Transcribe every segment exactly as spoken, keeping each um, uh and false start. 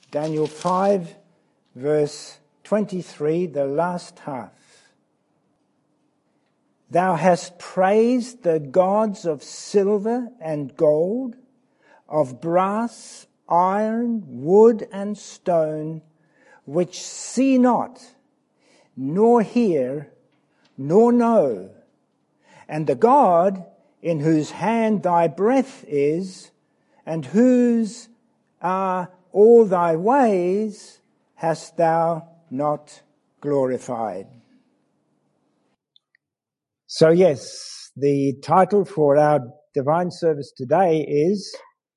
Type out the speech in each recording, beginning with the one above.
Daniel five, verse twenty-three, the last half. Thou hast praised the gods of silver and gold, of brass, iron, wood, and stone, which see not, nor hear, nor know. And the God in whose hand thy breath is, and whose are all thy ways, hast thou not glorified. So yes, the title for our divine service today is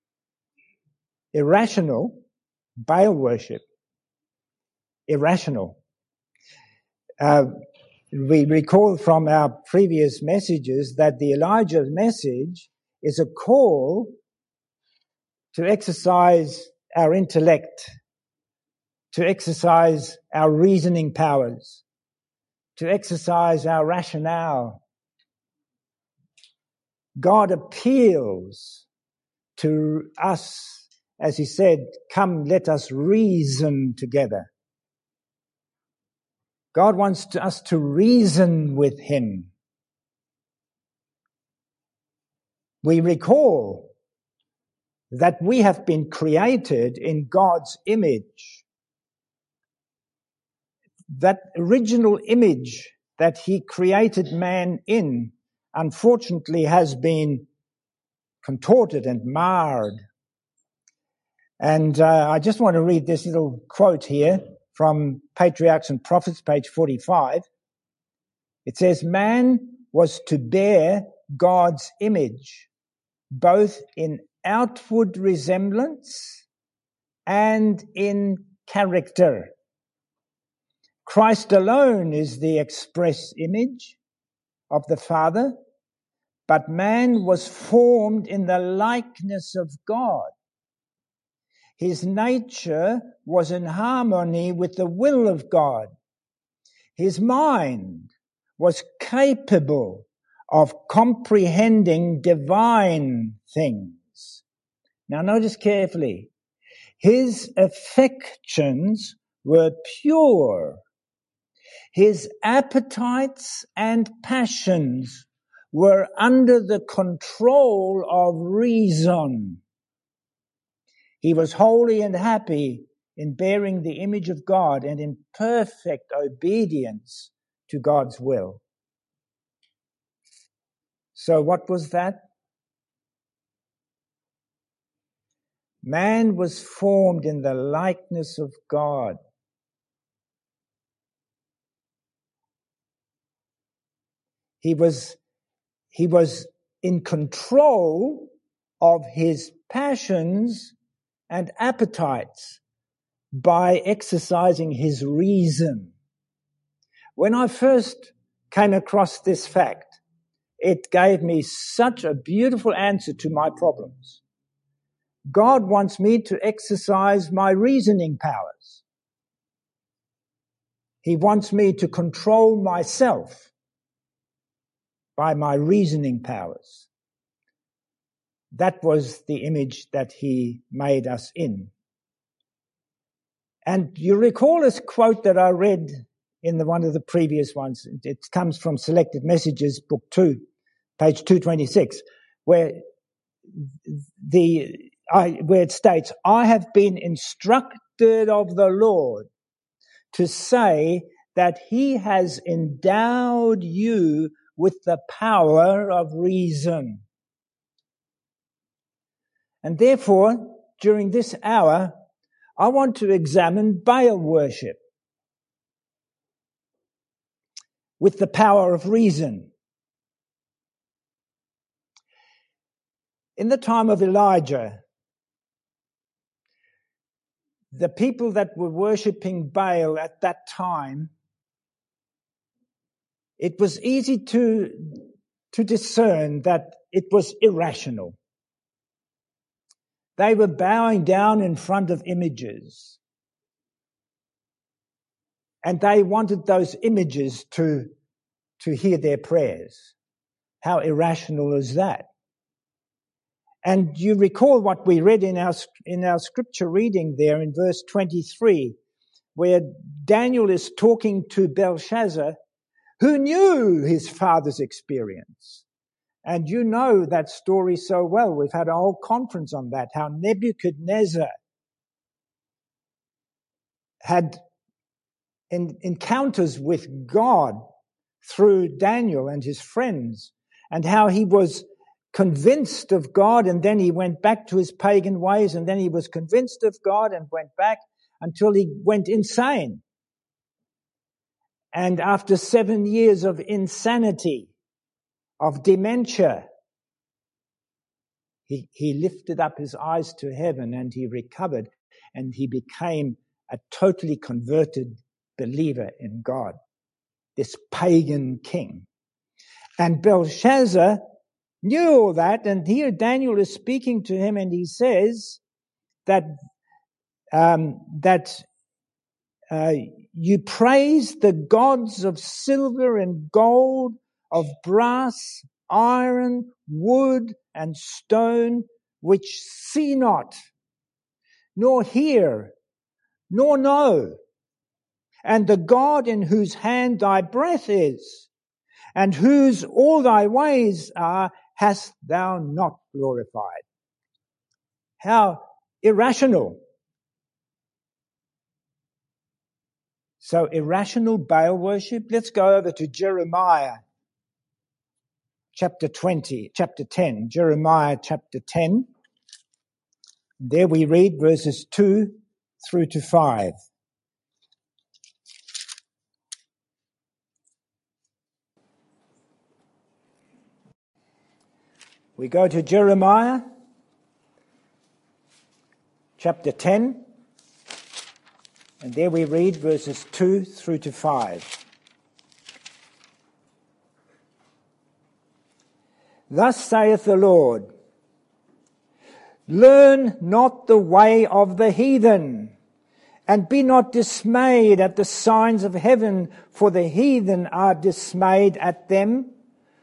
Irrational Baal Worship. Irrational. Uh, we recall from our previous messages that the Elijah message is a call to exercise our intellect, to exercise our reasoning powers, to exercise our rationale. God appeals to us, as he said, come, let us reason together. God wants to, us to reason with him. We recall that we have been created in God's image. That original image that he created man in, unfortunately, has been contorted and marred. And uh, I just want to read this little quote here from Patriarchs and Prophets, page forty-five. It says, man was to bear God's image, both in outward resemblance and in character. Christ alone is the express image of the Father, but man was formed in the likeness of God. His nature was in harmony with the will of God. His mind was capable of comprehending divine things. Now notice carefully. His affections were pure. His appetites and passions were under the control of reason. He was holy and happy in bearing the image of God and in perfect obedience to God's will. So what was that? Man was formed in the likeness of God. He was, he was in control of his passions and appetites by exercising his reason. When I first came across this fact, it gave me such a beautiful answer to my problems. God wants me to exercise my reasoning powers. He wants me to control myself by my reasoning powers. That was the image that he made us in. And you recall this quote that I read in the, one of the previous ones. It comes from Selected Messages, book two, page two twenty-six, where the I, where it states, I have been instructed of the Lord to say that he has endowed you with the power of reason. And therefore, during this hour, I want to examine Baal worship with the power of reason. In the time of Elijah, the people that were worshipping Baal at that time, it was easy to, to discern that it was irrational. They were bowing down in front of images. And they wanted those images to, to hear their prayers. How irrational is that? And you recall what we read in our, in our scripture reading there in verse twenty-three, where Daniel is talking to Belshazzar, who knew his father's experience. And you know that story so well. We've had a whole conference on that, how Nebuchadnezzar had in, encounters with God through Daniel and his friends, and how he was convinced of God, and then he went back to his pagan ways, and then he was convinced of God and went back until he went insane. And after seven years of insanity, of dementia, he, he lifted up his eyes to heaven and he recovered, and he became a totally converted believer in God, this pagan king. And Belshazzar knew all that, and here Daniel is speaking to him, and he says that um, that uh, you praise the gods of silver and gold, of brass, iron, wood, and stone, which see not, nor hear, nor know, and the God in whose hand thy breath is, and whose all thy ways are, hast thou not glorified. How irrational. So irrational Baal worship. Let's go over to Jeremiah chapter twenty, chapter ten. Jeremiah chapter ten. There we read verses two through to five. We go to Jeremiah chapter ten, and there we read verses two through to five. Thus saith the Lord, learn not the way of the heathen, and be not dismayed at the signs of heaven, for the heathen are dismayed at them.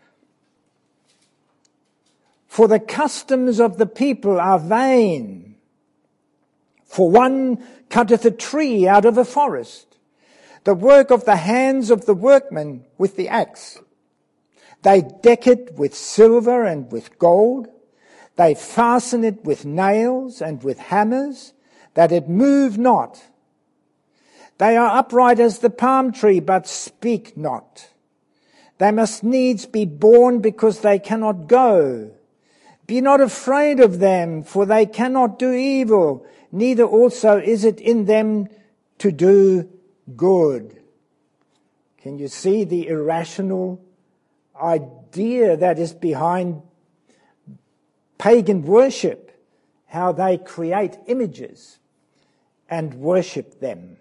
For the customs of the people are vain. For one cutteth a tree out of a forest, the work of the hands of the workman with the axe. They deck it with silver and with gold. They fasten it with nails and with hammers, that it move not. They are upright as the palm tree, but speak not. They must needs be borne because they cannot go. Be not afraid of them, for they cannot do evil, neither also is it in them to do good. Can you see the irrational idea that is behind pagan worship? How they create images and worship them.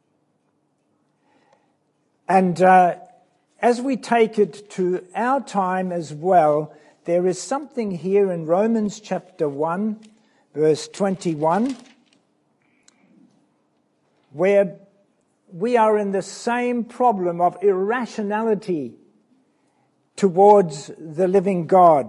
And uh, as we take it to our time as well, there is something here in Romans chapter one, verse twenty-one, where we are in the same problem of irrationality towards the living God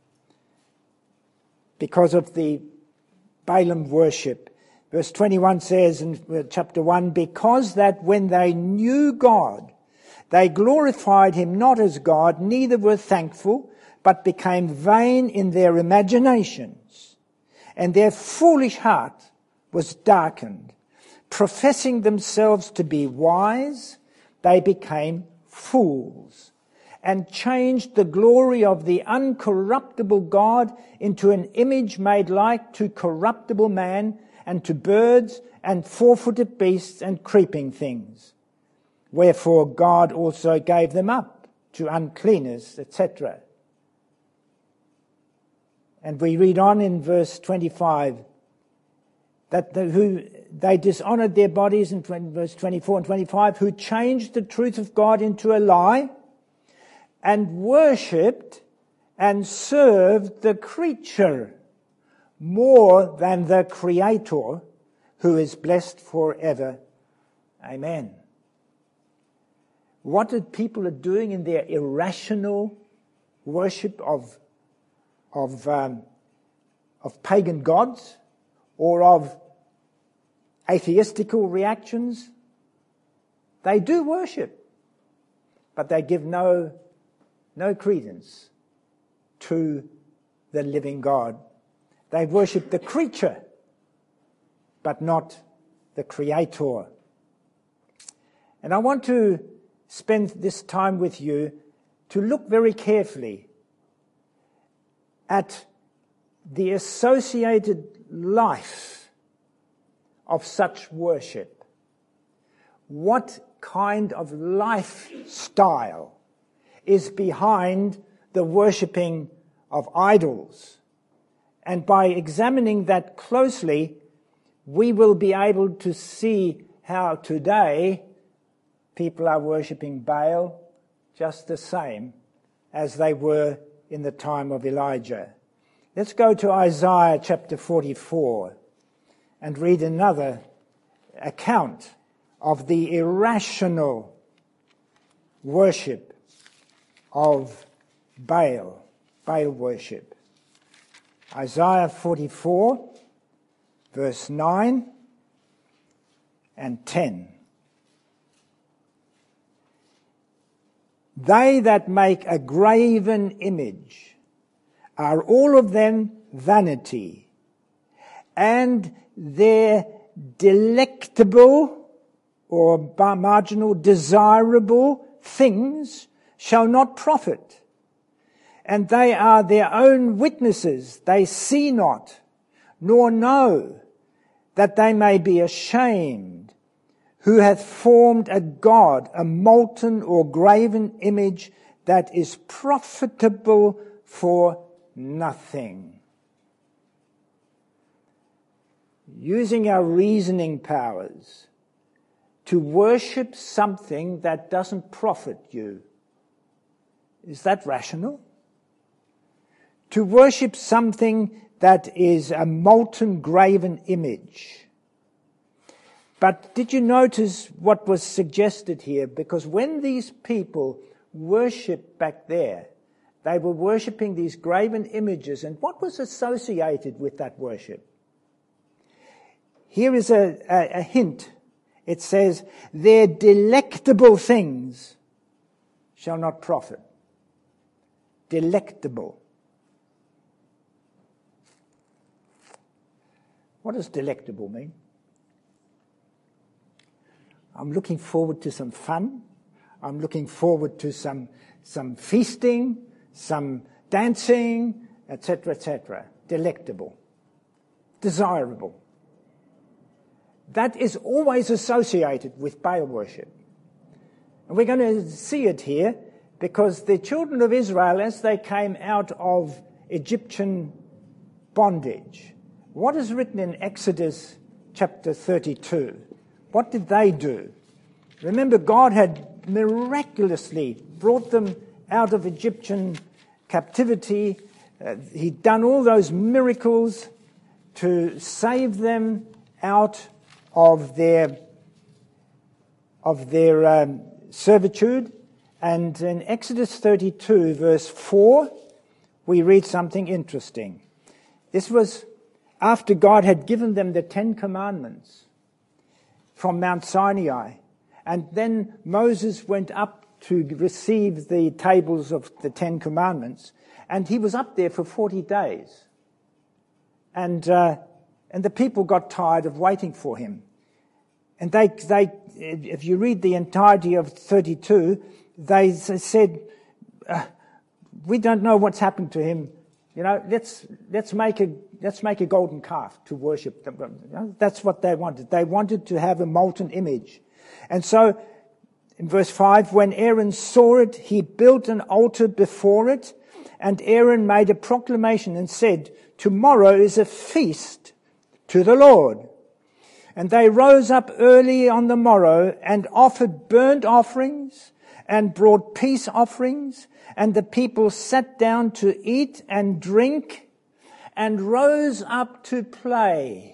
because of the Balaam worship. Verse twenty-one says in chapter one, because that when they knew God, they glorified him not as God, neither were thankful, but became vain in their imaginations, and their foolish heart was darkened. Professing themselves to be wise, they became fools, and changed the glory of the uncorruptible God into an image made like to corruptible man, and to birds, and four-footed beasts, and creeping things. Wherefore God also gave them up to uncleanness, et cetera. And we read on in verse twenty-five that the, who they dishonored their bodies in verse twenty-four and twenty-five, who changed the truth of God into a lie, and worshipped and served the creature more than the Creator, who is blessed forever. Amen. What did people are doing in their irrational worship of of um, of pagan gods or of atheistical reactions. They do worship, but they give no, no credence to the living God. They worship the creature, but not the Creator. And I want to spend this time with you to look very carefully at the associated life of such worship. What kind of lifestyle is behind the worshipping of idols? And by examining that closely, we will be able to see how today people are worshipping Baal just the same as they were in the time of Elijah. Let's go to Isaiah chapter forty-four and read another account of the irrational worship of Baal, Baal worship. Isaiah forty-four, verse nine and ten. They that make a graven image are all of them vanity, and their delectable or marginal desirable things shall not profit. And they are their own witnesses. They see not, nor know, that they may be ashamed, who hath formed a god, a molten or graven image that is profitable for nothing. Using our reasoning powers to worship something that doesn't profit you. Is that rational? To worship something that is a molten graven image. But did you notice what was suggested here? Because when these people worshipped back there, they were worshipping these graven images. And what was associated with that worship? Here is a, a, a hint. It says, their delectable things shall not profit. Delectable. What does delectable mean? I'm looking forward to some fun. I'm looking forward to some some feasting, some dancing, et cetera, et cetera. Delectable. Desirable. That is always associated with Baal worship. And we're going to see it here because the children of Israel, as they came out of Egyptian bondage, what is written in Exodus chapter thirty-two? What did they do? Remember, God had miraculously brought them out of Egyptian captivity. Uh, he'd done all those miracles to save them out of their of their um, servitude. And in Exodus thirty-two, verse four, we read something interesting. This was after God had given them the Ten Commandments from Mount Sinai. And then Moses went up to receive the tables of the Ten Commandments. And he was up there for forty days. And uh, and the people got tired of waiting for him. And they, they, if you read the entirety of thirty-two, they said, uh, we don't know what's happened to him. You know, let's let's make a let's make a golden calf to worship them. You know, that's what they wanted. They wanted to have a molten image. And so, in verse five, when Aaron saw it, he built an altar before it, and Aaron made a proclamation and said, tomorrow is a feast to the Lord. And they rose up early on the morrow and offered burnt offerings and brought peace offerings. And the people sat down to eat and drink and rose up to play.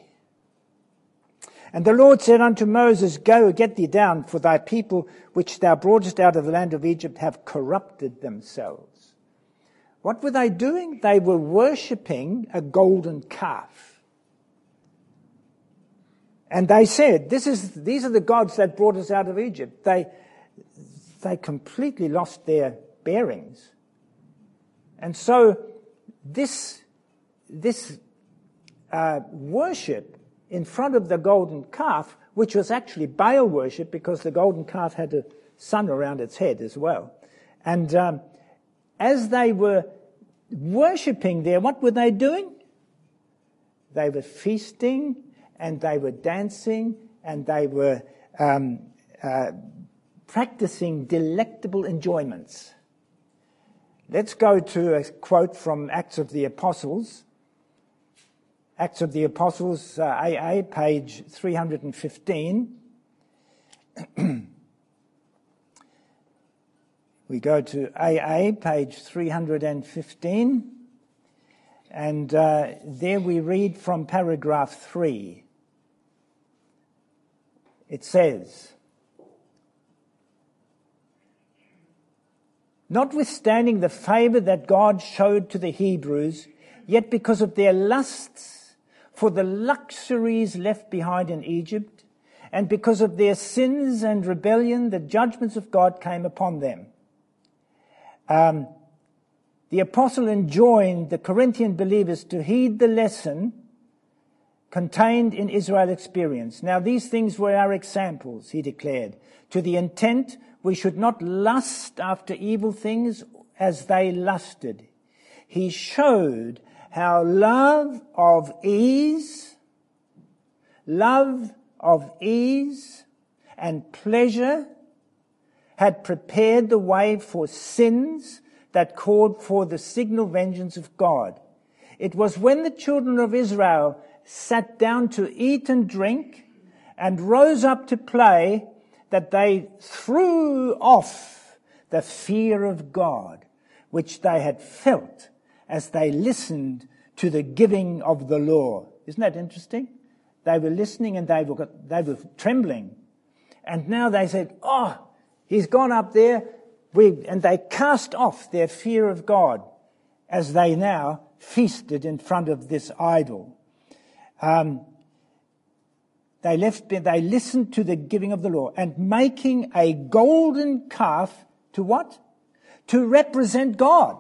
And the Lord said unto Moses, go, get thee down, for thy people which thou broughtest out of the land of Egypt have corrupted themselves. What were they doing? They were worshipping a golden calf. And they said, "This is these are the gods that brought us out of Egypt." They they completely lost their bearings. And so this this uh, worship in front of the golden calf, which was actually Baal worship because the golden calf had a sun around its head as well. And um, as they were worshipping there, what were they doing? They were feasting and they were dancing and they were um, uh, practicing delectable enjoyments. Let's go to a quote from Acts of the Apostles. Acts of the Apostles, uh, A A, page three hundred fifteen. We go to A A, page three hundred fifteen, and uh, there we read from paragraph three. It says, "Notwithstanding the favour that God showed to the Hebrews, yet because of their lusts for the luxuries left behind in Egypt, and because of their sins and rebellion, the judgments of God came upon them." Um, the apostle enjoined the Corinthian believers to heed the lesson contained in Israel's experience. "Now these things were our examples," he declared, "to the intent we should not lust after evil things as they lusted." He showed how love of ease, love of ease and pleasure had prepared the way for sins that called for the signal vengeance of God. It was when the children of Israel sat down to eat and drink and rose up to play that they threw off the fear of God, which they had felt as they listened to the giving of the law. Isn't that interesting? They were listening and they were, they were trembling. And now they said, "Oh, he's gone up there." We, and they cast off their fear of God as they now feasted in front of this idol. Um, they left. They listened to the giving of the law and making a golden calf to what? To represent God.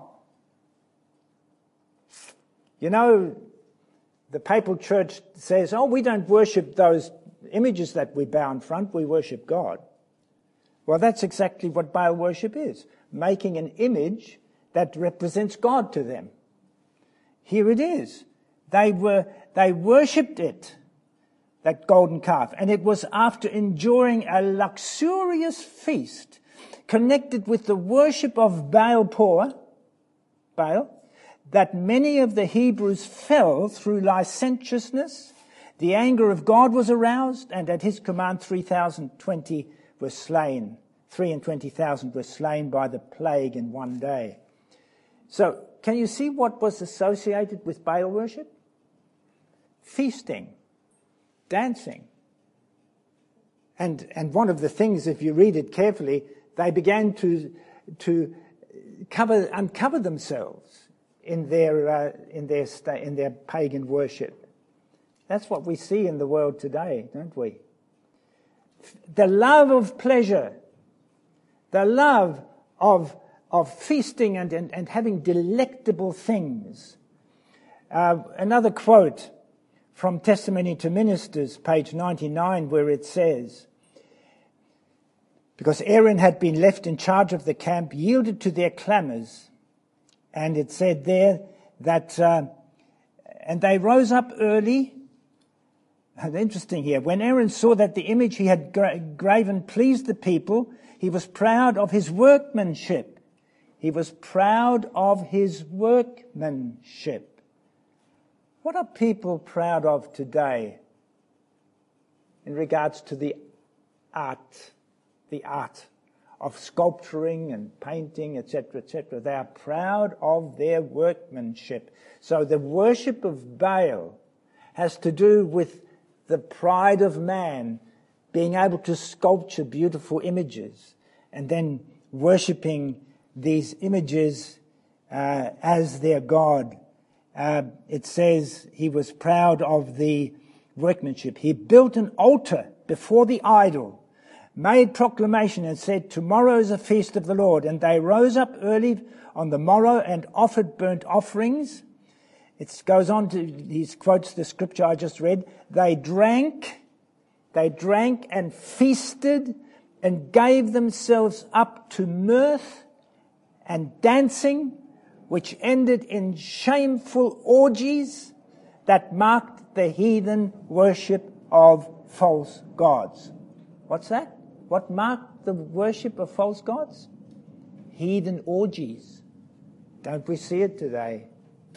You know, the papal church says, "Oh, we don't worship those images that we bow in front, we worship God." Well, that's exactly what Baal worship is, making an image that represents God to them. Here it is. They were, they worshipped it, that golden calf, and it was after enduring a luxurious feast connected with the worship of Baal Peor, Baal, that many of the Hebrews fell through licentiousness. The anger of God was aroused, and at his command three thousand twenty were slain. Three and twenty thousand were slain by the plague in one day. So, can you see what was associated with Baal worship? Feasting, dancing. And and one of the things, if you read it carefully, they began to to cover uncover themselves in their uh, in their sta- in their pagan worship. That's what we see in the world today, don't we? The love of pleasure, the love of of feasting and and, and having delectable things. Uh, another quote from Testimony to Ministers, page ninety-nine, where it says, "Because Aaron had been left in charge of the camp, yielded to their clamours," and it said there that, uh, and they rose up early. Interesting here. When Aaron saw that the image he had gra- graven pleased the people, he was proud of his workmanship. He was proud of his workmanship. What are people proud of today in regards to the art, the art of sculpturing and painting, et cetera, et cetera? They are proud of their workmanship. So the worship of Baal has to do with the pride of man being able to sculpture beautiful images and then worshipping these images uh, as their god. Uh, it says he was proud of the workmanship. He built an altar before the idol, made proclamation and said, "Tomorrow is a feast of the Lord." And they rose up early on the morrow and offered burnt offerings. It goes on to, he quotes the scripture I just read. They drank, they drank and feasted and gave themselves up to mirth and dancing, which ended in shameful orgies that marked the heathen worship of false gods. What's that? What marked the worship of false gods? Heathen orgies. Don't we see it today?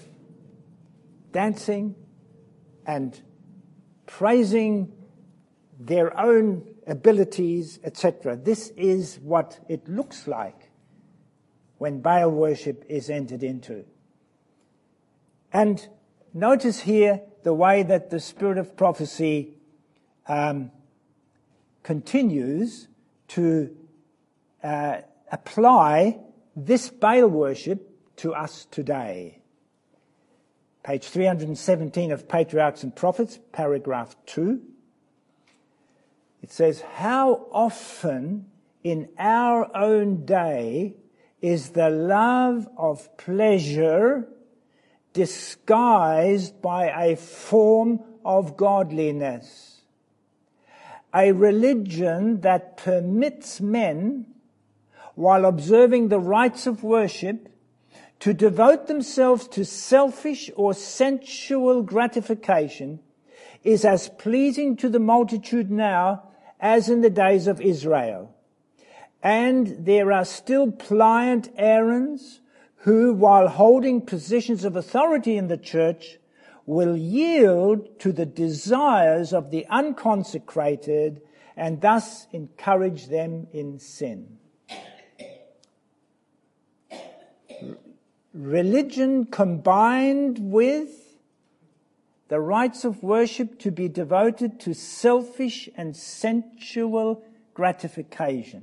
Dancing and praising their own abilities, et cetera. This is what it looks like when Baal worship is entered into. And notice here the way that the spirit of prophecy um, continues to uh, apply this Baal worship to us today. Page three hundred seventeen of Patriarchs and Prophets, paragraph two. It says, "How often in our own day is the love of pleasure disguised by a form of godliness, a religion that permits men, while observing the rites of worship, to devote themselves to selfish or sensual gratification, is as pleasing to the multitude now as in the days of Israel. And there are still pliant Aarons who, while holding positions of authority in the church, will yield to the desires of the unconsecrated and thus encourage them in sin." Religion combined with the rites of worship to be devoted to selfish and sensual gratification.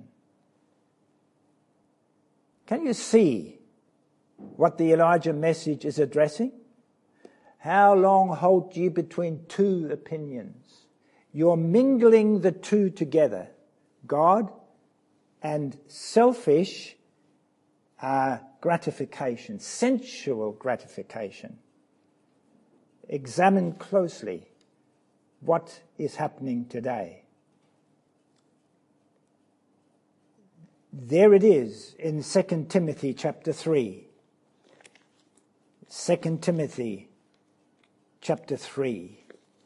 Can you see what the Elijah message is addressing? How long halt ye between two opinions? You're mingling the two together, God and selfish uh, gratification, sensual gratification. Examine closely what is happening today. There it is in Second Timothy chapter three. Second Timothy chapter three.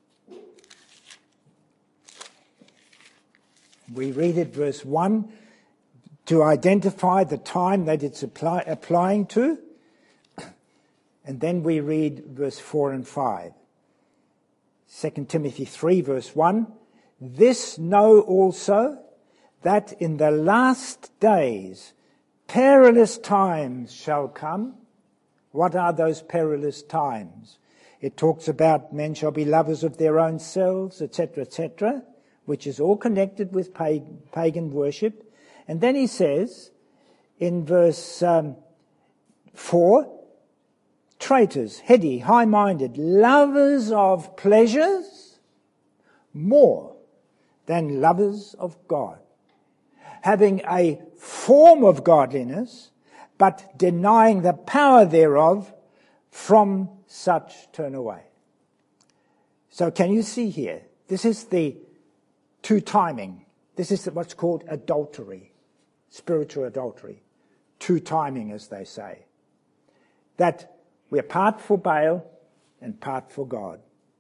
We read it, verse one, to identify the time that it's apply, applying to. And then we read verse four and five. Second Timothy three, verse one. "This know also, that in the last days perilous times shall come." What are those perilous times? It talks about men shall be lovers of their own selves, et cetera, et cetera, which is all connected with pagan worship. And then he says in verse um, four, "Traitors, heady, high-minded, lovers of pleasures more than lovers of God, having a form of godliness, but denying the power thereof, from such turn away." So can you see here? This is the two-timing. This is what's called adultery, spiritual adultery. Two-timing, as they say. That we're part for Baal and part for God.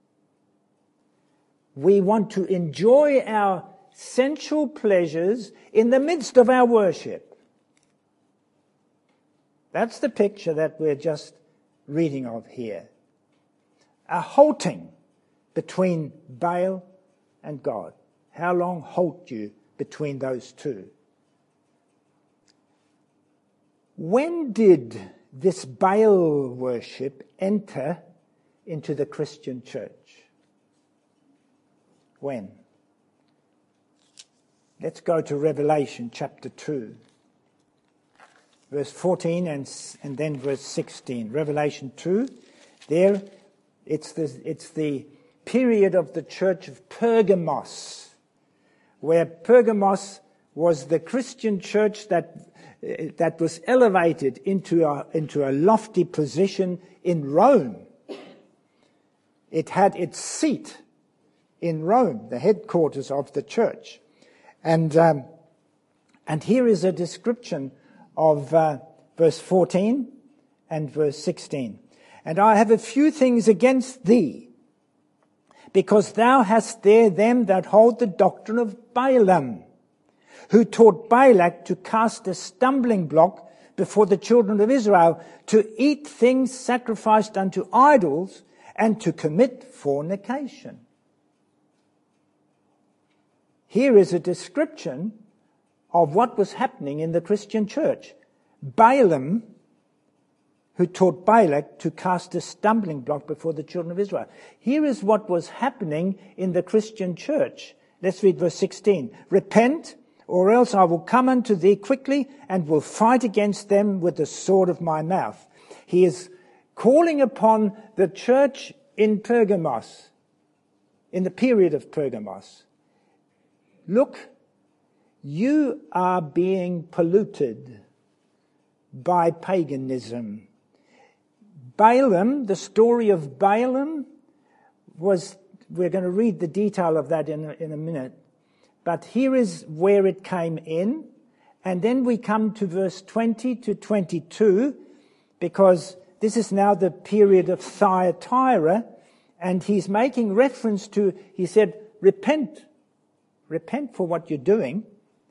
We want to enjoy our sensual pleasures in the midst of our worship. That's the picture that we're just reading of here. A halting between Baal and God. How long halt you between those two? When did this Baal worship enter into the Christian church? When? Let's go to Revelation chapter two. verse fourteen and, and then verse sixteen. Revelation two, there it's the, it's the period of the church of Pergamos, where Pergamos was the Christian church that that was elevated into a, into a lofty position in Rome. It had its seat in Rome, the headquarters of the church. And um, and here is a description of uh, verse fourteen and verse sixteen. And I have a few things against thee, because thou hast there them that hold the doctrine of Balaam, who taught Balak to cast a stumbling block before the children of Israel, to eat things sacrificed unto idols, and to commit fornication. Here is a description of what was happening in the Christian church. Balaam, who taught Balak to cast a stumbling block before the children of Israel. Here is what was happening in the Christian church. Let's read verse sixteen. Repent, or else I will come unto thee quickly, and will fight against them with the sword of my mouth. He is calling upon the church in Pergamos, in the period of Pergamos. Look, you are being polluted by paganism. Balaam, the story of Balaam was, we're going to read the detail of that in a, in a minute, but here is where it came in. And then we come to verse twenty to twenty-two, because this is now the period of Thyatira, and he's making reference to, he said, repent, repent for what you're doing.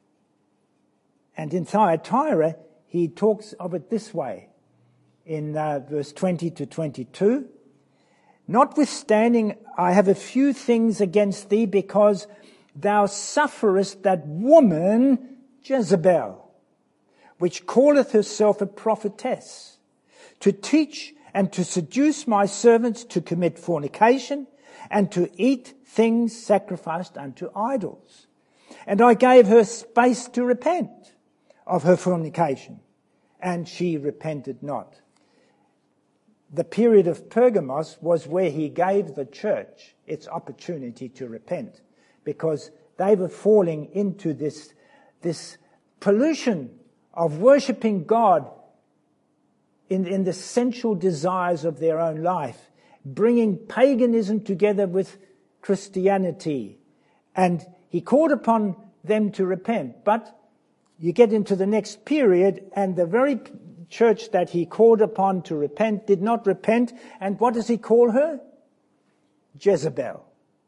And in Thyatira, he talks of it this way, in uh, verse twenty to twenty-two. Notwithstanding, I have a few things against thee, because thou sufferest that woman Jezebel, which calleth herself a prophetess, to teach and to seduce my servants to commit fornication, and to eat things sacrificed unto idols. And I gave her space to repent of her fornication, and she repented not. The period of Pergamos was where he gave the church its opportunity to repent, because they were falling into this, this pollution of worshipping God in, in the sensual desires of their own life, bringing paganism together with Christianity. And he called upon them to repent. But you get into the next period, and the very church that he called upon to repent did not repent. And what does he call her? Jezebel.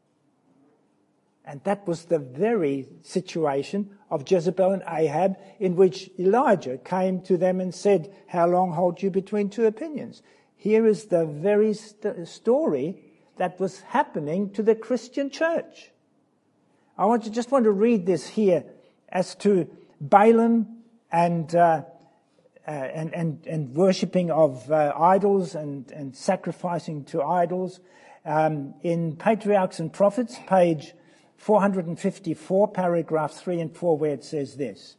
And that was the very situation of Jezebel and Ahab, in which Elijah came to them and said, how long hold you between two opinions? Here is the very st- story that was happening to the Christian church. I want to just want to read this here as to Balaam and uh, uh, and, and and worshipping of uh, idols and, and sacrificing to idols. Um, in Patriarchs and Prophets, page four hundred fifty-four, paragraph three and four, where it says this.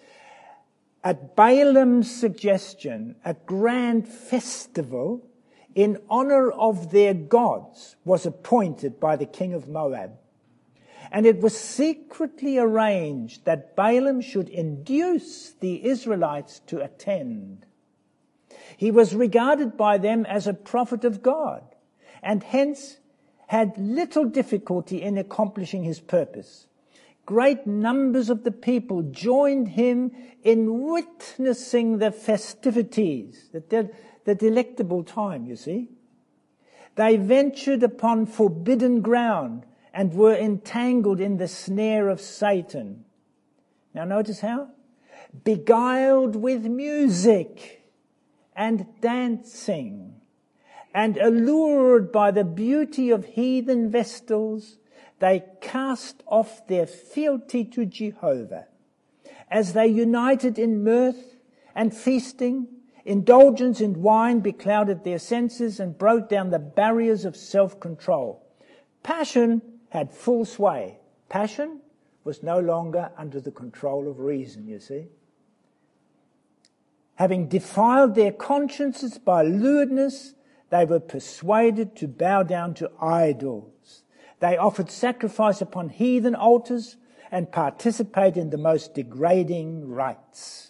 At Balaam's suggestion, a grand festival in honor of their gods was appointed by the king of Moab. And it was secretly arranged that Balaam should induce the Israelites to attend. He was regarded by them as a prophet of God, and hence had little difficulty in accomplishing his purpose. Great numbers of the people joined him in witnessing the festivities, the, de- the delectable time, you see. They ventured upon forbidden ground and were entangled in the snare of Satan. Now notice how? Beguiled with music and dancing, and allured by the beauty of heathen vestals, they cast off their fealty to Jehovah. As they united in mirth and feasting, indulgence in wine beclouded their senses and broke down the barriers of self-control. Passion had full sway. Passion was no longer under the control of reason, you see. Having defiled their consciences by lewdness, they were persuaded to bow down to idols. They offered sacrifice upon heathen altars and participated in the most degrading rites.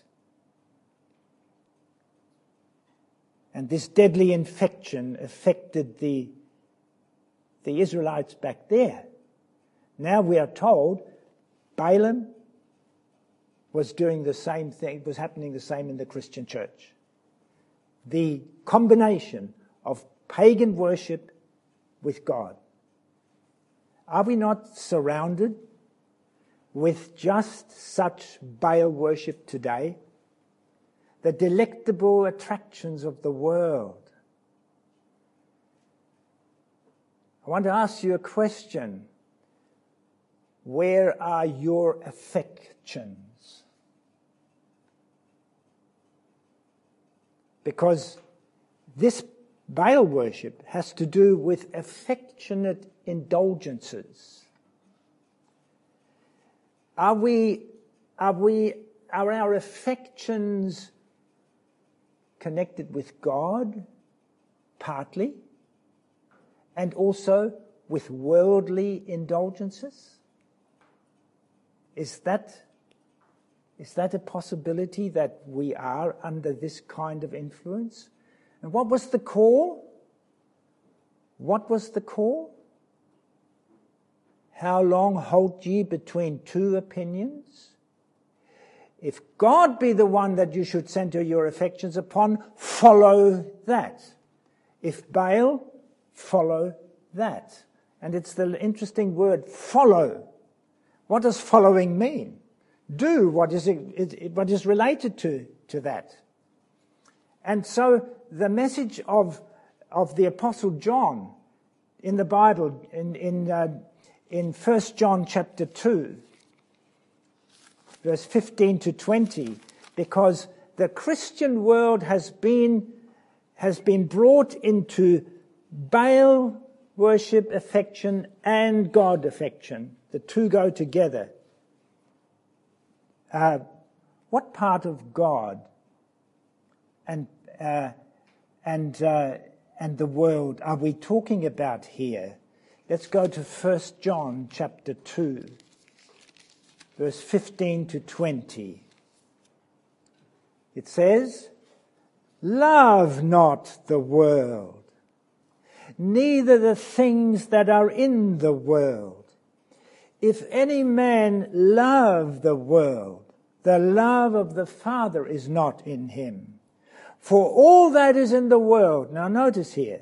And this deadly infection affected the, the Israelites back there. Now we are told Balaam was doing the same thing, was happening the same in the Christian church. The combination of pagan worship with God. Are we not surrounded with just such Baal worship today? The delectable attractions of the world. I want to ask you a question. Where are your affections? Because this Baal worship has to do with affectionate indulgences. Are we, are we, are our affections connected with God? Partly. And also with worldly indulgences? Is that Is that a possibility that we are under this kind of influence? And what was the call? What was the call? How long halt ye between two opinions? If God be the one that you should center your affections upon, follow that. If Baal, follow that. And it's the interesting word, follow. What does following mean? Do what is what is related to, to that. And so the message of of the Apostle John in the Bible, in in uh, in First John chapter two, verse fifteen to twenty, because the Christian world has been has been brought into Baal worship affection and God affection. The two go together. Uh, what part of God and uh, and uh, and the world are we talking about here? Let's go to First John chapter two, verse fifteen to twenty. It says, "Love not the world, neither the things that are in the world. If any man love the world, the love of the Father is not in him. For all that is in the world," now notice here,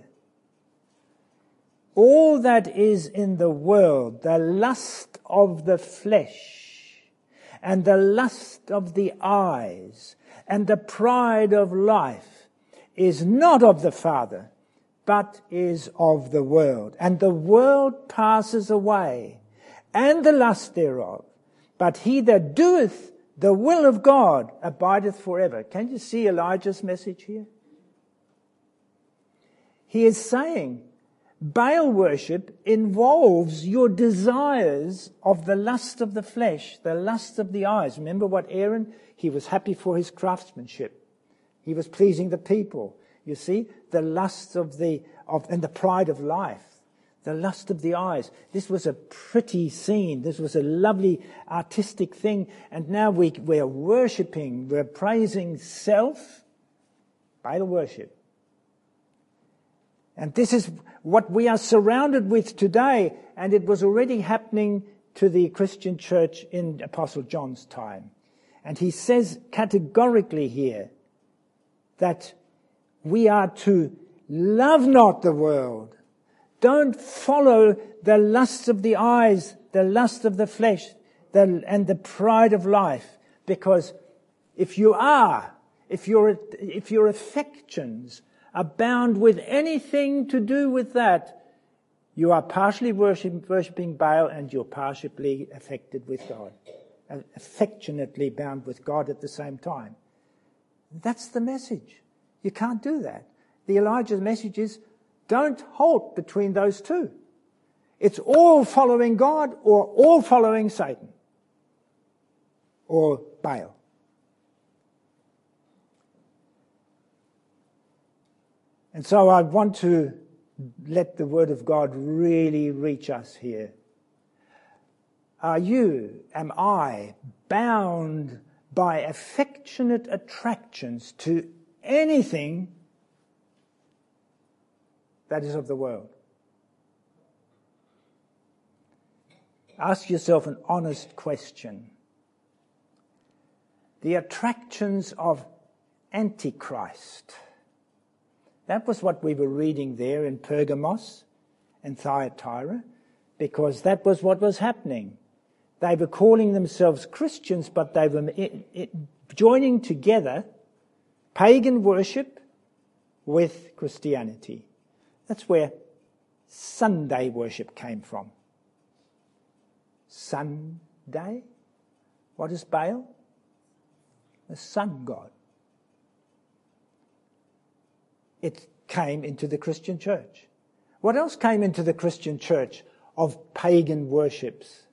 "all that is in the world, the lust of the flesh, and the lust of the eyes, and the pride of life, is not of the Father, but is of the world. And the world passes away, and the lust thereof. But he that doeth the will of God abideth forever." Can you see Elijah's message here? He is saying Baal worship involves your desires of the lust of the flesh, the lust of the eyes. Remember what Aaron, he was happy for his craftsmanship. He was pleasing the people. You see, the lust of the, of, and the pride of life. The lust of the eyes. This was a pretty scene. This was a lovely artistic thing. And now we, we're worshipping, we're praising self. Baal worship. And this is what we are surrounded with today. And it was already happening to the Christian church in Apostle John's time. And he says categorically here that we are to love not the world. Don't follow the lust of the eyes, the lust of the flesh, the, and the pride of life. Because if you are, if your if your affections are bound with anything to do with that, you are partially worship, worshipping Baal and you're partially affected with God. Affectionately bound with God at the same time. That's the message. You can't do that. The Elijah's message is, don't halt between those two. It's all following God or all following Satan or Baal. And so I want to let the Word of God really reach us here. Are you, am I, bound by affectionate attractions to anything that is of the world? Ask yourself an honest question. The attractions of Antichrist. That was what we were reading there in Pergamos and Thyatira, because that was what was happening. They were calling themselves Christians, but they were it, it, joining together pagan worship with Christianity. That's where Sunday worship came from. Sunday? What is Baal? The sun god. It came into the Christian church. What else came into the Christian church of pagan worships?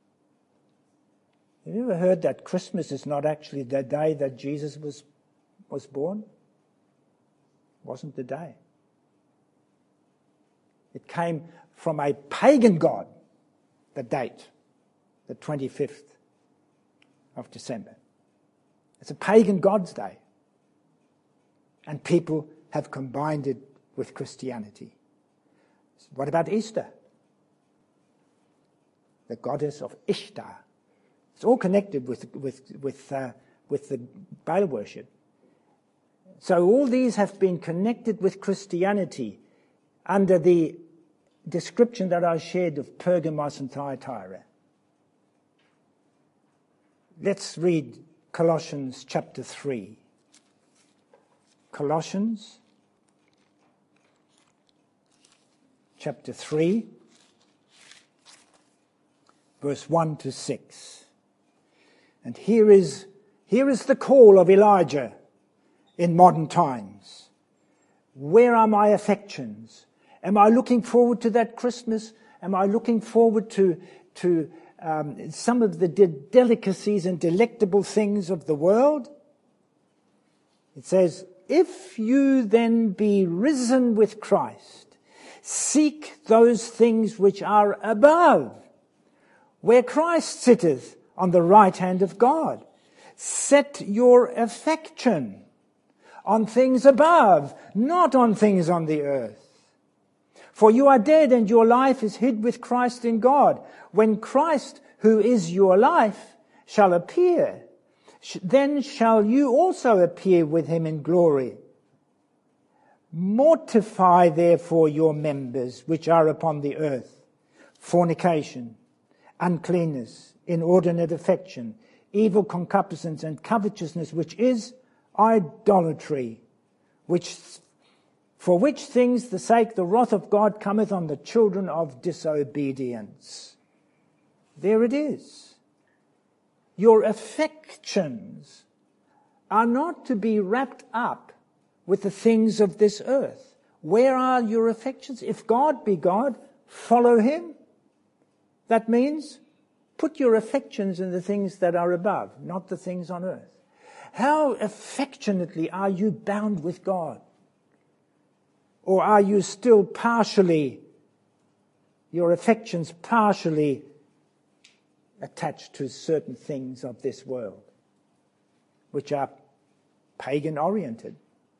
Have you ever heard that Christmas is not actually the day that Jesus was, was born? It wasn't the day. It came from a pagan god, the date, the twenty-fifth of December. It's a pagan god's day. And people have combined it with Christianity. What about Easter? The goddess of Ishtar. It's all connected with with with uh, with the Baal worship. So all these have been connected with Christianity under the description that I shared of Pergamos and Thyatira. Let's read Colossians chapter three. Colossians chapter three, verse one to six. And here is, here is the call of Elijah in modern times. Where are my affections? Am I looking forward to that Christmas? Am I looking forward to, to um, some of the de- delicacies and delectable things of the world? It says, if you then be risen with Christ, seek those things which are above, where Christ sitteth on the right hand of God. Set your affection on things above, not on things on the earth. For you are dead, and your life is hid with Christ in God. When Christ, who is your life, shall appear, then shall you also appear with him in glory. Mortify therefore your members which are upon the earth: fornication, uncleanness, inordinate affection, evil concupiscence, and covetousness, which is idolatry, which for which things the sake the wrath of God cometh on the children of disobedience. There it is. Your affections are not to be wrapped up with the things of this earth. Where are your affections? If God be God, follow him. That means put your affections in the things that are above, not the things on earth. How affectionately are you bound with God? Or are you still partially, your affections partially attached to certain things of this world, which are pagan-oriented?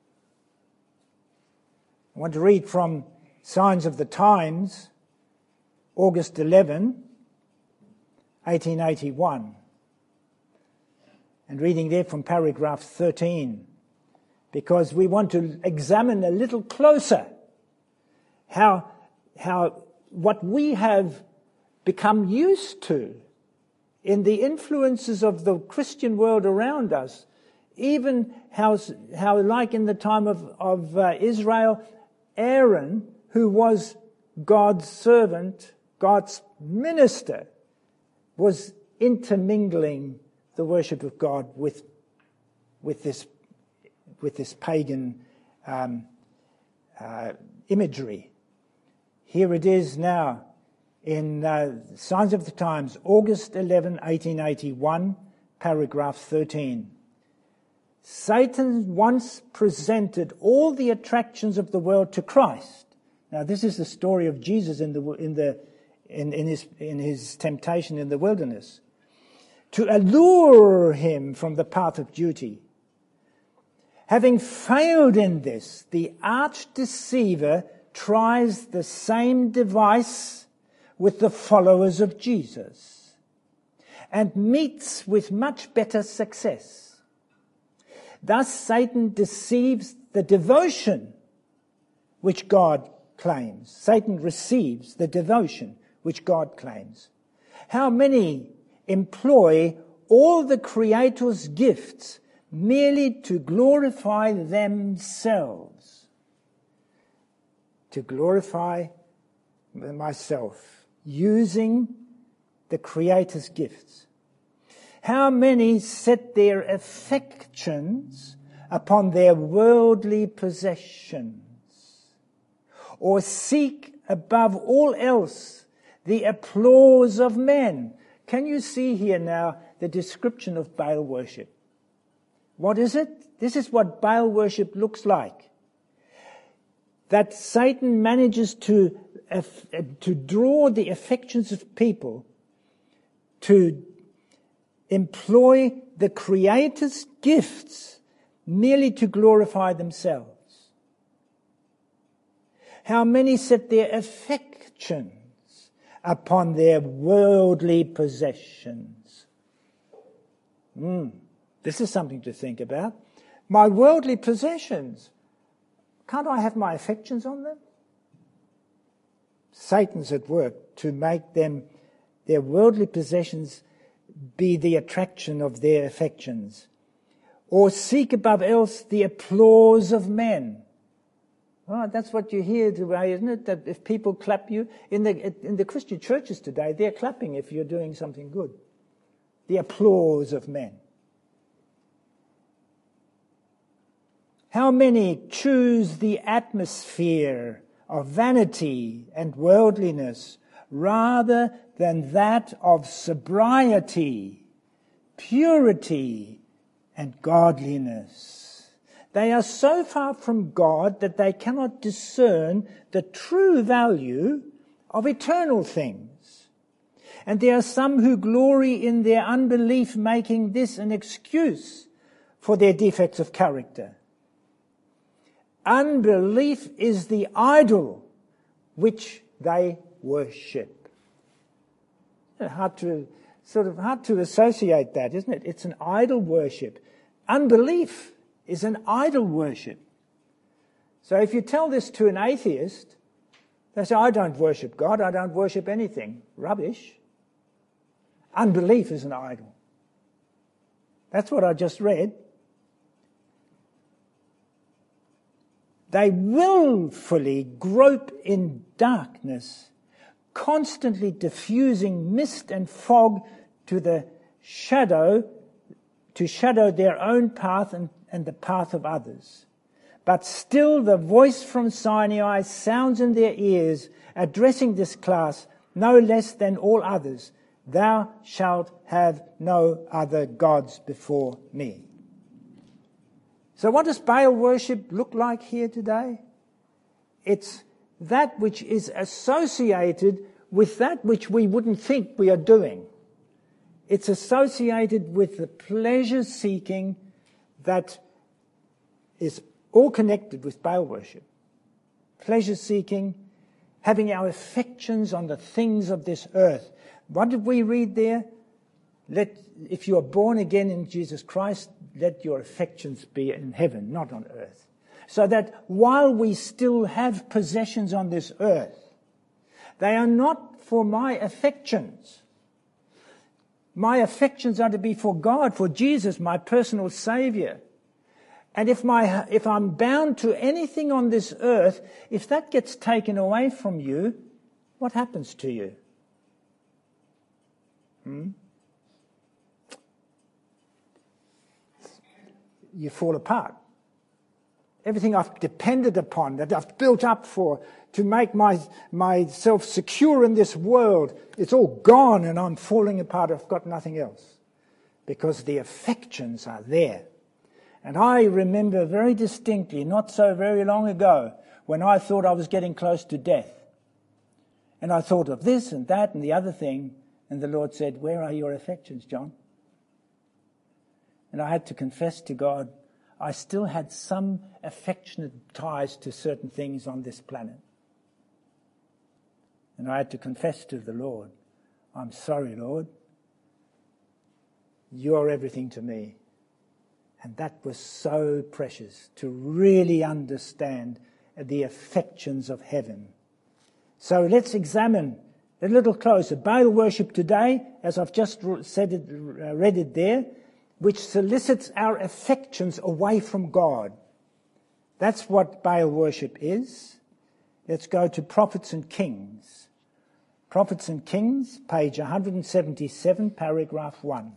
I want to read from Signs of the Times, August eleventh, eighteen eighty-one. And reading there from paragraph thirteen, because we want to examine a little closer how, how what we have become used to in the influences of the Christian world around us, even how, how like in the time of, of uh, Israel, Aaron, who was God's servant, God's minister, was intermingling the worship of God with, with this, with this pagan um, uh, imagery. Here it is now in uh, Signs of the Times, August eleventh, eighteen eighty-one, paragraph thirteen. Satan once presented all the attractions of the world to Christ. Now, this is the story of Jesus in the in the in, in his in his temptation in the wilderness, to allure him from the path of duty. Having failed in this, the arch deceiver tries the same device with the followers of Jesus and meets with much better success. Thus, Satan deceives the devotion which God claims. Satan receives the devotion which God claims. How many employ all the Creator's gifts merely to glorify themselves? To glorify myself, using the Creator's gifts. How many set their affections upon their worldly possessions, or seek above all else the applause of men? Can you see here now the description of Baal worship? What is it? This is what Baal worship looks like. That Satan manages to, uh, to draw the affections of people to employ the Creator's gifts merely to glorify themselves. How many set their affections upon their worldly possessions? Mm, this is something to think about. My worldly possessions, can't I have my affections on them? Satan's at work to make them, their worldly possessions, be the attraction of their affections. Or seek above else the applause of men. Well, that's what you hear today, isn't it? That if people clap you, in the in the Christian churches today, they're clapping if you're doing something good. The applause of men. How many choose the atmosphere of vanity and worldliness rather than that of sobriety, purity, and godliness? They are so far from God that they cannot discern the true value of eternal things. And there are some who glory in their unbelief, making this an excuse for their defects of character. Unbelief is the idol which they worship. Hard to, sort of hard to associate that, isn't it? It's an idol worship. Unbelief is an idol worship. So if you tell this to an atheist, they say, I don't worship God, I don't worship anything. Rubbish. Unbelief is an idol. That's what I just read. They willfully grope in darkness, constantly diffusing mist and fog to the shadow, to shadow their own path and, and the path of others. But still the voice from Sinai sounds in their ears, addressing this class no less than all others. Thou shalt have no other gods before me. So what does Baal worship look like here today? It's that which is associated with that which we wouldn't think we are doing. It's associated with the pleasure-seeking that is all connected with Baal worship. Pleasure-seeking, having our affections on the things of this earth. What did we read there? Let, if you are born again in Jesus Christ, let your affections be in heaven, not on earth. So that while we still have possessions on this earth, they are not for my affections. My affections are to be for God, for Jesus, my personal Saviour. And if my if I'm bound to anything on this earth, if that gets taken away from you, what happens to you? Hmm? You fall apart. Everything I've depended upon, that I've built up for, to make my myself secure in this world, it's all gone and I'm falling apart. I've got nothing else. Because the affections are there. And I remember very distinctly, not so very long ago, when I thought I was getting close to death. And I thought of this and that and the other thing, and the Lord said, "Where are your affections, John?" And I had to confess to God, I still had some affectionate ties to certain things on this planet. And I had to confess to the Lord, "I'm sorry, Lord. You're everything to me." And that was so precious, to really understand the affections of heaven. So let's examine a little closer. Baal worship today, as I've just said it, read it there, which solicits our affections away from God. That's what Baal worship is. Let's go to Prophets and Kings. Prophets and Kings, page one seventy-seven, paragraph one.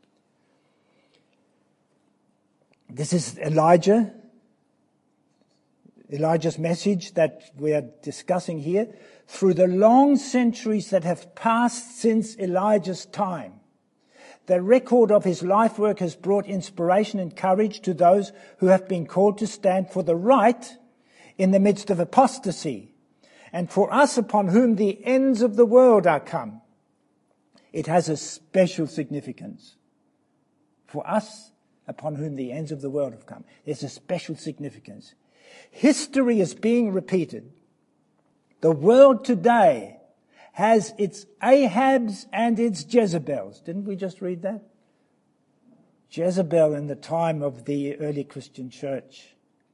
This is Elijah, Elijah's message that we are discussing here. Through the long centuries that have passed since Elijah's time, the record of his life work has brought inspiration and courage to those who have been called to stand for the right in the midst of apostasy, and for us upon whom the ends of the world are come. It has a special significance. For us upon whom the ends of the world have come. There's a special significance. History is being repeated. The world today has its Ahabs and its Jezebels. Didn't we just read that? Jezebel in the time of the early Christian church.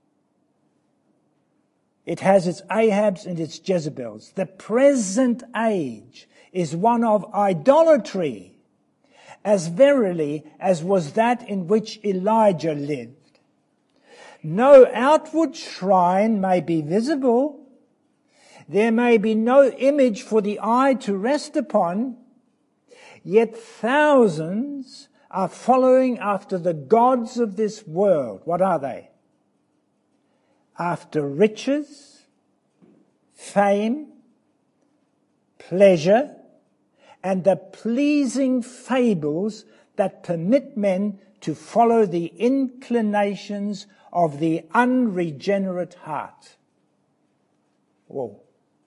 It has its Ahabs and its Jezebels. The present age is one of idolatry, as verily as was that in which Elijah lived. No outward shrine may be visible. There may be no image for the eye to rest upon. Yet thousands are following after the gods of this world. What are they? After riches, fame, pleasure, and the pleasing fables that permit men to follow the inclinations of the unregenerate heart. Whoa.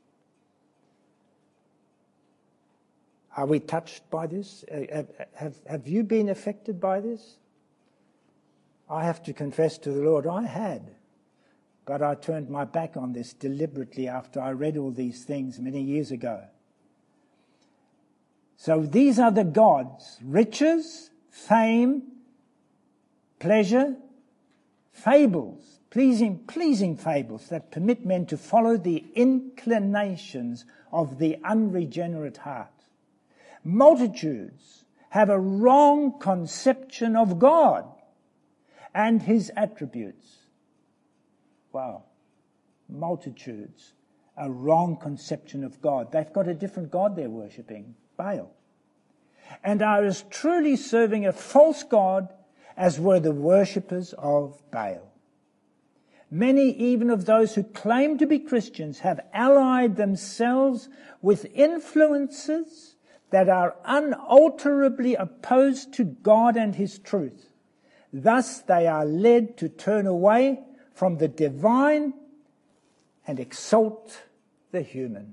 Are we touched by this? Have, have you been affected by this? I have to confess to the Lord, I had. But I turned my back on this deliberately after I read all these things many years ago. So these are the gods: riches, fame, pleasure, fables, pleasing, pleasing fables that permit men to follow the inclinations of the unregenerate heart. Multitudes have a wrong conception of God and his attributes. Wow. Multitudes, a wrong conception of God. They've got a different God they're worshipping, Baal, and are as truly serving a false god as were the worshippers of Baal. Many even of those who claim to be Christians have allied themselves with influences that are unalterably opposed to God and his truth. Thus they are led to turn away from the divine and exalt the human.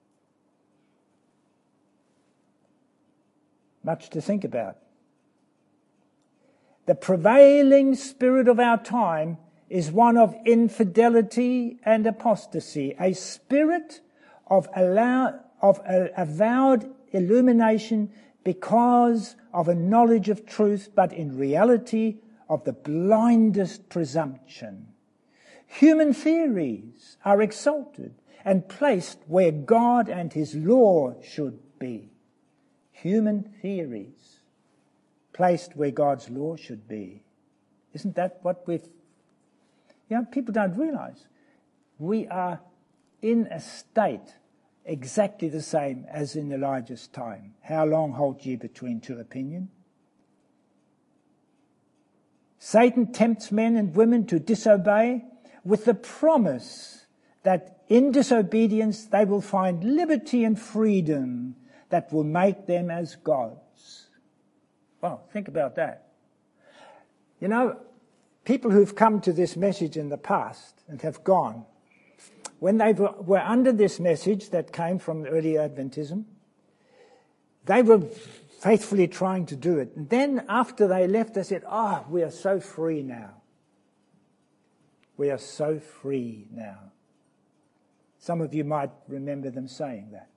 Much to think about. The prevailing spirit of our time is one of infidelity and apostasy, a spirit of, allow, of a, avowed illumination because of a knowledge of truth, but in reality of the blindest presumption. Human theories are exalted and placed where God and his law should be. Human theories placed where God's law should be. Isn't that what we've... You know, people don't realize. We are in a state exactly the same as in Elijah's time. How long halt ye between two opinions? Satan tempts men and women to disobey with the promise that in disobedience they will find liberty and freedom that will make them as gods. Well, think about that. You know, people who've come to this message in the past and have gone, when they were under this message that came from early Adventism, they were faithfully trying to do it. And then after they left, they said, oh, we are so free now. We are so free now. Some of you might remember them saying that.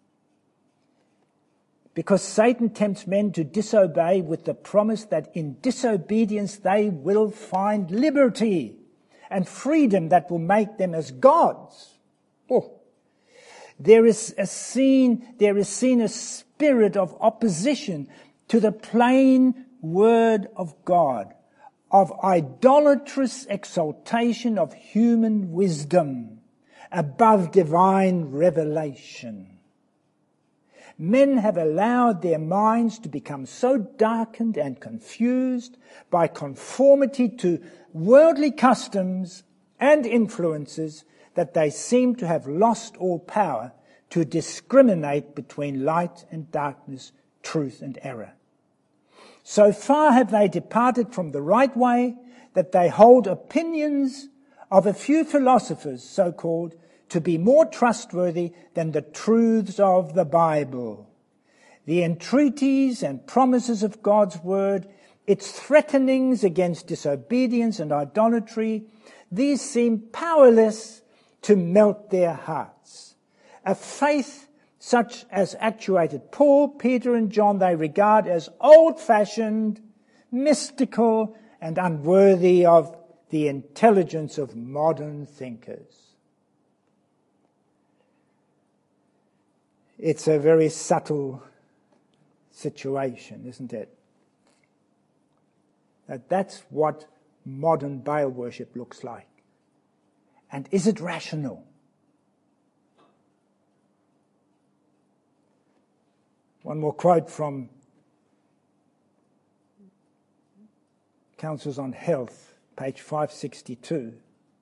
Because Satan tempts men to disobey with the promise that in disobedience they will find liberty and freedom that will make them as gods. Oh. There is a seen, there is seen a spirit of opposition to the plain word of God, of idolatrous exaltation of human wisdom above divine revelation. Men have allowed their minds to become so darkened and confused by conformity to worldly customs and influences that they seem to have lost all power to discriminate between light and darkness, truth and error. So far have they departed from the right way that they hold opinions of a few philosophers, so-called, to be more trustworthy than the truths of the Bible. The entreaties and promises of God's word, its threatenings against disobedience and idolatry, these seem powerless to melt their hearts. A faith such as actuated Paul, Peter and John they regard as old-fashioned, mystical and unworthy of the intelligence of modern thinkers. It's a very subtle situation, isn't it? That that's what modern Baal worship looks like. And is it rational? One more quote from Counsels on Health, page five sixty-two.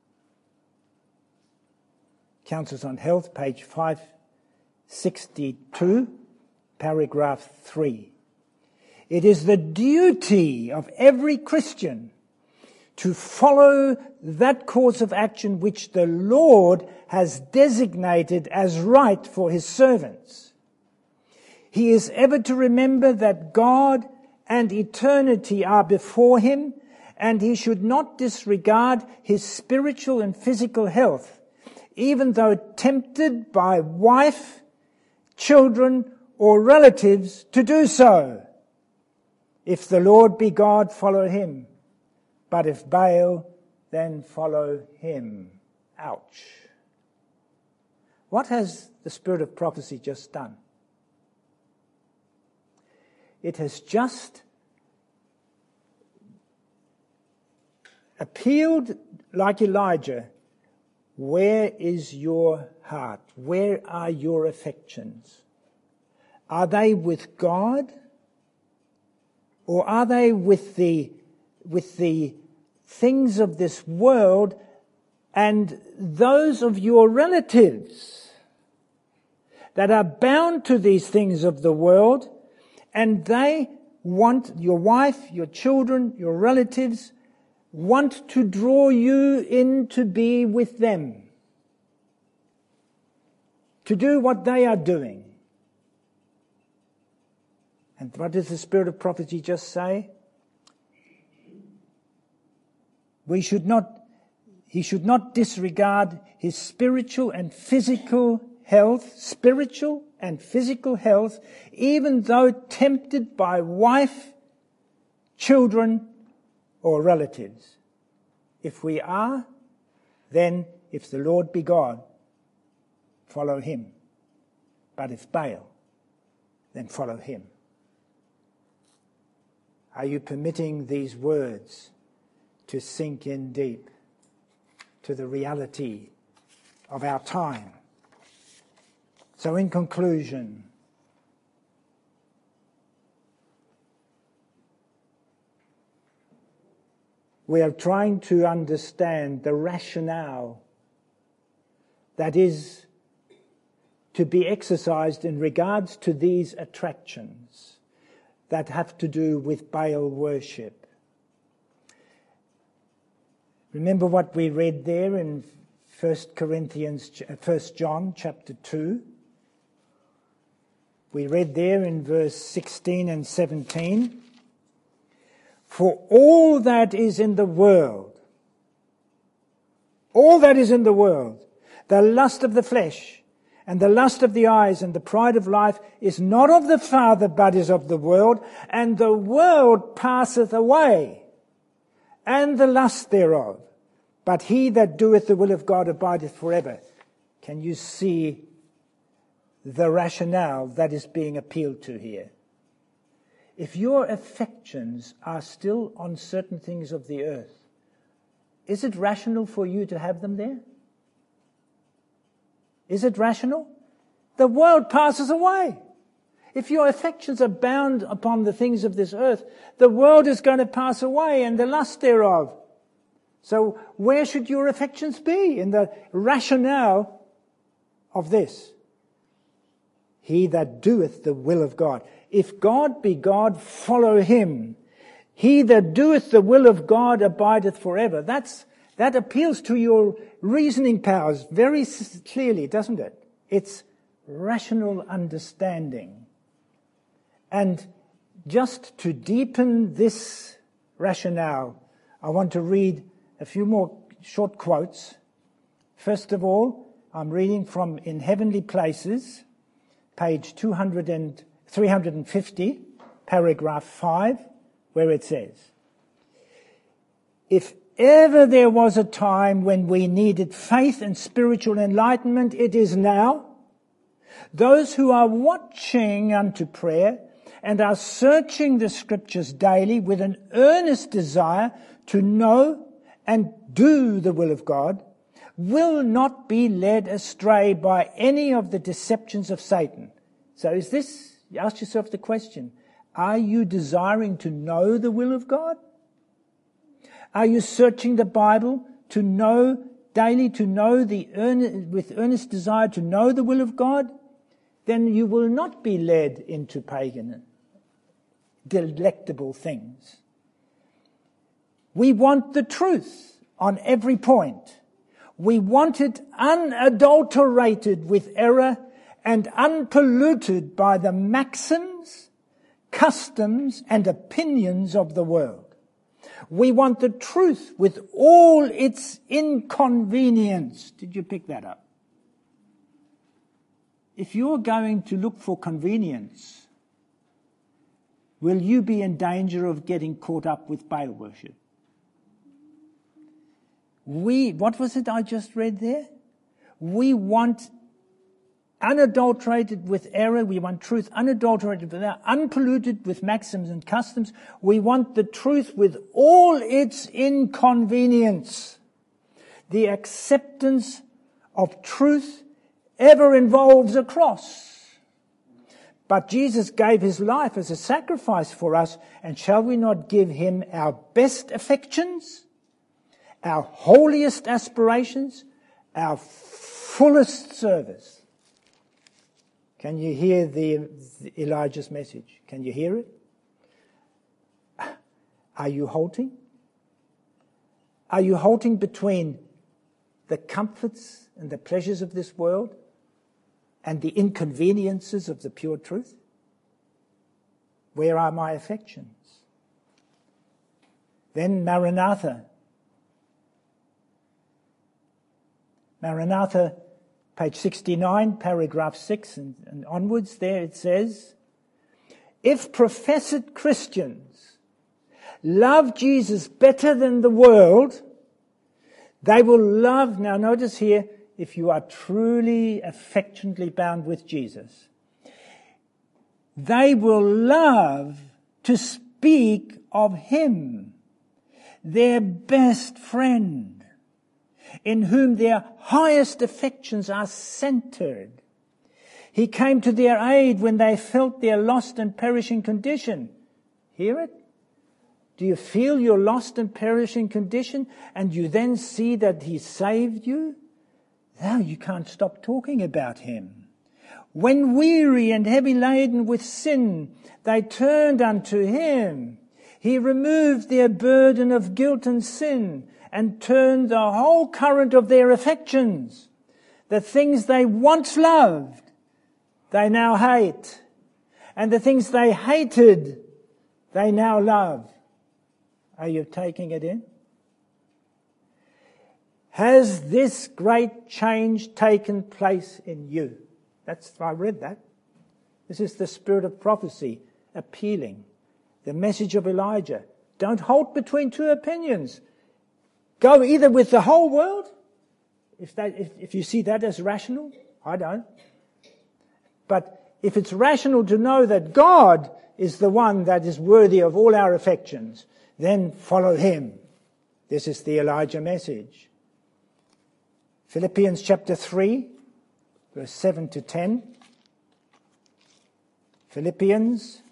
Counsels on Health, page five sixty-two, paragraph three. It is the duty of every Christian to follow that course of action which the Lord has designated as right for his servants. He is ever to remember that God and eternity are before him, and he should not disregard his spiritual and physical health, even though tempted by wife, children, or relatives to do so. If the Lord be God, follow him. But if Baal, then follow him. Ouch. What has the spirit of prophecy just done? It has just appealed like Elijah. Where is your heart? Where are your affections? Are they with God? Or are they with the with the things of this world and those of your relatives that are bound to these things of the world, and they want, your wife, your children, your relatives, want to draw you in to be with them, to do what they are doing. And what does the spirit of prophecy just say? We should not, he should not disregard his spiritual and physical health, spiritual and physical health, even though tempted by wife, children, or relatives. If we are, then if the Lord be God, follow him. But if Baal, then follow him. Are you permitting these words to sink in deep to the reality of our time? So in conclusion, we are trying to understand the rationale that is to be exercised in regards to these attractions that have to do with Baal worship. Remember what we read there in First Corinthians, First John chapter two. We read there in verse sixteen and seventeen. For all that is in the world, all that is in the world, the lust of the flesh and the lust of the eyes and the pride of life is not of the Father, but is of the world, and the world passeth away, and the lust thereof. But he that doeth the will of God abideth forever. Can you see the rationale that is being appealed to here? If your affections are still on certain things of the earth, is it rational for you to have them there? Is it rational? The world passes away. If your affections are bound upon the things of this earth, the world is going to pass away and the lust thereof. So where should your affections be in the rationale of this? He that doeth the will of God. If God be God, follow him. He that doeth the will of God abideth forever. That's, that appeals to your reasoning powers very clearly, doesn't it? It's rational understanding. And just to deepen this rationale, I want to read a few more short quotes. First of all, I'm reading from In Heavenly Places, page two hundred and three hundred fifty, paragraph five, where it says, if ever there was a time when we needed faith and spiritual enlightenment, it is now. Those who are watching unto prayer and are searching the scriptures daily with an earnest desire to know and do the will of God will not be led astray by any of the deceptions of Satan. So is this, ask yourself the question, are you desiring to know the will of God? Are you searching the Bible to know daily, to know the earnest, with earnest desire to know the will of God? Then you will not be led into pagan, delectable things. We want the truth on every point. We want it unadulterated with error and unpolluted by the maxims, customs, and opinions of the world. We want the truth with all its inconvenience. Did you pick that up? If you're going to look for convenience, will you be in danger of getting caught up with Baal worship? We, what was it I just read there? We want unadulterated with error. We want truth unadulterated with error, unpolluted with maxims and customs. We want the truth with all its inconvenience. The acceptance of truth ever involves a cross. But Jesus gave his life as a sacrifice for us, and shall we not give him our best affections, our holiest aspirations, our fullest service? Can you hear the, the Elijah's message? Can you hear it? Are you halting? Are you halting between the comforts and the pleasures of this world and the inconveniences of the pure truth? Where are my affections? Then Maranatha. Maranatha, page sixty-nine, paragraph six and, and onwards, there it says, if professed Christians love Jesus better than the world, they will love, now notice here, if you are truly affectionately bound with Jesus, they will love to speak of him, their best friend, in whom their highest affections are centered. He came to their aid when they felt their lost and perishing condition. Hear it? Do you feel your lost and perishing condition, and you then see that he saved you? Now you can't stop talking about him. When weary and heavy laden with sin, they turned unto him. He removed their burden of guilt and sin and turned the whole current of their affections. The things they once loved, they now hate. And the things they hated, they now love. Are you taking it in? Has this great change taken place in you? That's, I read that. This is the spirit of prophecy appealing. The message of Elijah. Don't halt between two opinions. Go either with the whole world, if that, if, if you see that as rational. I don't. But if it's rational to know that God is the one that is worthy of all our affections, then follow him. This is the Elijah message. Philippians chapter three, verse seven to ten. Philippians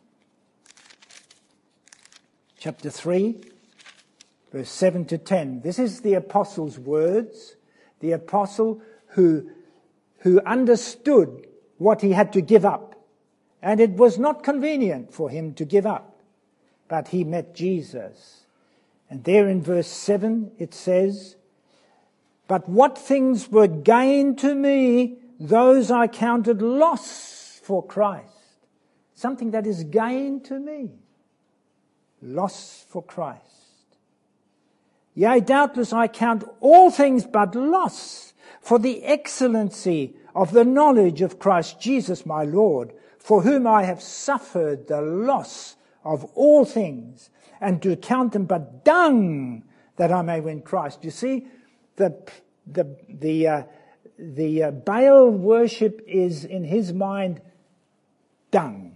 chapter three, verse seven to ten. This is the apostle's words. The apostle who, who understood what he had to give up. And it was not convenient for him to give up. But he met Jesus. And there in verse seven it says, "But what things were gain to me, those I counted loss for Christ." Something that is gain to me. Loss for Christ. "Yea, doubtless I count all things but loss for the excellency of the knowledge of Christ Jesus my Lord, for whom I have suffered the loss of all things, and to count them but dung, that I may win Christ." You see, the the the uh, the uh, Baal worship is in his mind dung.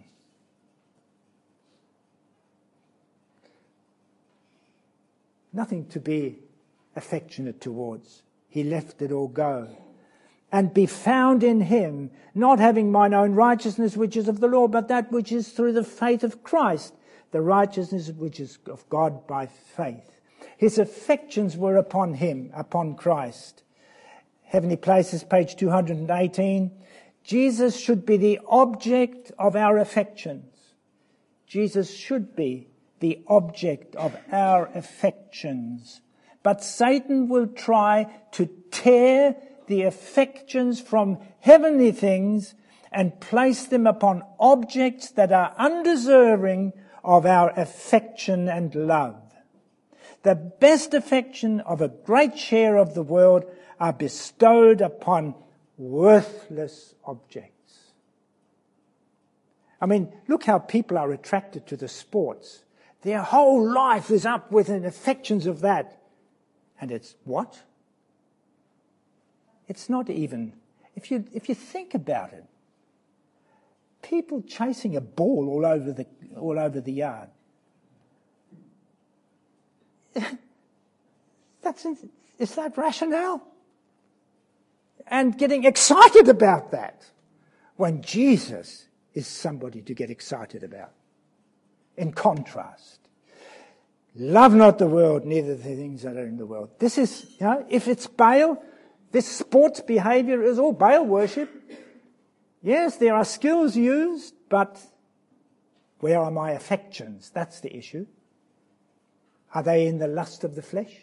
Nothing to be affectionate towards. He left it all go. "And be found in him, not having mine own righteousness which is of the law, but that which is through the faith of Christ, the righteousness which is of God by faith." His affections were upon him, upon Christ. Heavenly Places, page two hundred eighteen. Jesus should be the object of our affections. Jesus should be the object of our affections. But Satan will try to tear the affections from heavenly things and place them upon objects that are undeserving of our affection and love. The best affection of a great share of the world are bestowed upon worthless objects. I mean, look how people are attracted to the sports. Their whole life is up with the affections of that. And it's what? It's not even, if you if you think about it, people chasing a ball all over the all over the yard. That's is that rationale? And getting excited about that, when Jesus is somebody to get excited about. In contrast, love not the world, neither the things that are in the world. This is, you know, if it's Baal, this sports behavior is all Baal worship. Yes, there are skills used, but where are my affections? That's the issue. Are they in the lust of the flesh?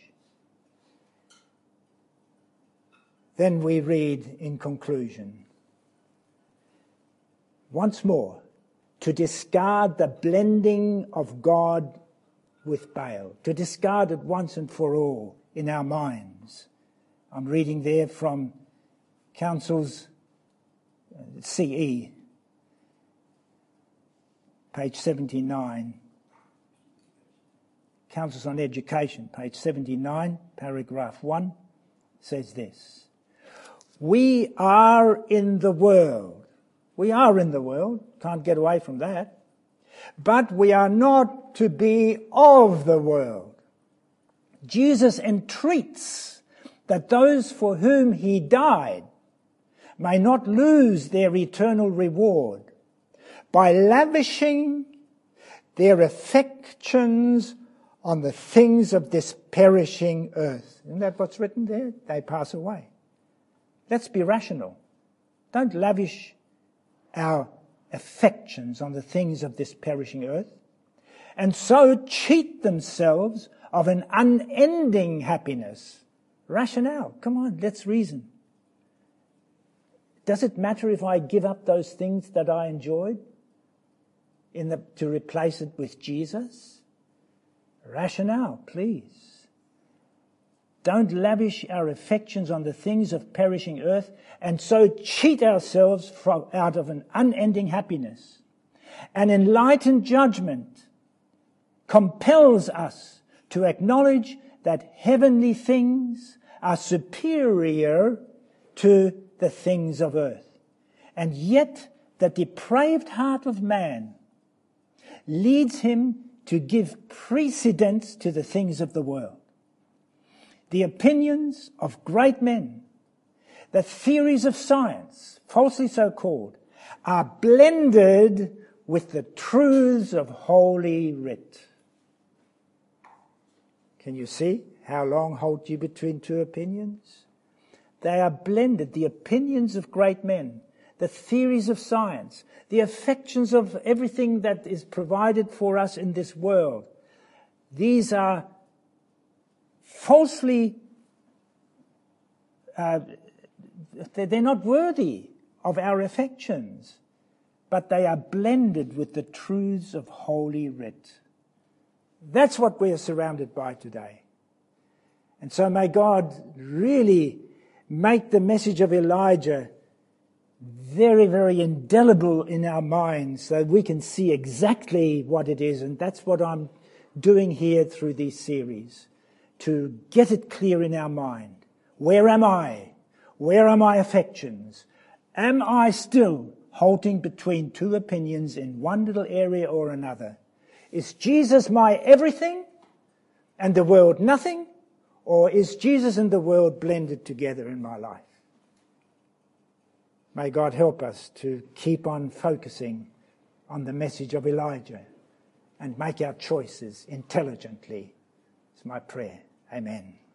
Then we read in conclusion, once more, to discard the blending of God with Baal, to discard it once and for all in our minds. I'm reading there from Council's C E, page seventy-nine. Councils on Education, page seventy-nine, paragraph one, says this. We are in the world. We are in the world. Can't get away from that. But we are not to be of the world. Jesus entreats that those for whom he died may not lose their eternal reward by lavishing their affections on the things of this perishing earth. Isn't that what's written there? They pass away. Let's be rational. Don't lavish our affections on the things of this perishing earth. and so cheat themselves of an unending happiness. Rationale. Come on, let's reason. Does it matter if I give up those things that I enjoyed in the, to replace it with Jesus? Rationale, please. Don't lavish our affections on the things of perishing earth and so cheat ourselves from, out of an unending happiness. An enlightened judgment compels us to acknowledge that heavenly things are superior to the things of earth. And yet the depraved heart of man leads him to give precedence to the things of the world. The opinions of great men, the theories of science, falsely so called, are blended with the truths of Holy Writ. Can you see? How long halt you between two opinions? They are blended. The opinions of great men, the theories of science, the affections of everything that is provided for us in this world. These are falsely, uh, they're not worthy of our affections, but they are blended with the truths of Holy Writ. That's what we are surrounded by today. And so may God really make the message of Elijah very, very indelible in our minds so we can see exactly what it is. And that's what I'm doing here through these series, to get it clear in our mind. Where am I? Where are my affections? Am I still halting between two opinions in one little area or another? Is Jesus my everything and the world nothing? Or is Jesus and the world blended together in my life? May God help us to keep on focusing on the message of Elijah and make our choices intelligently. It's my prayer. Amen.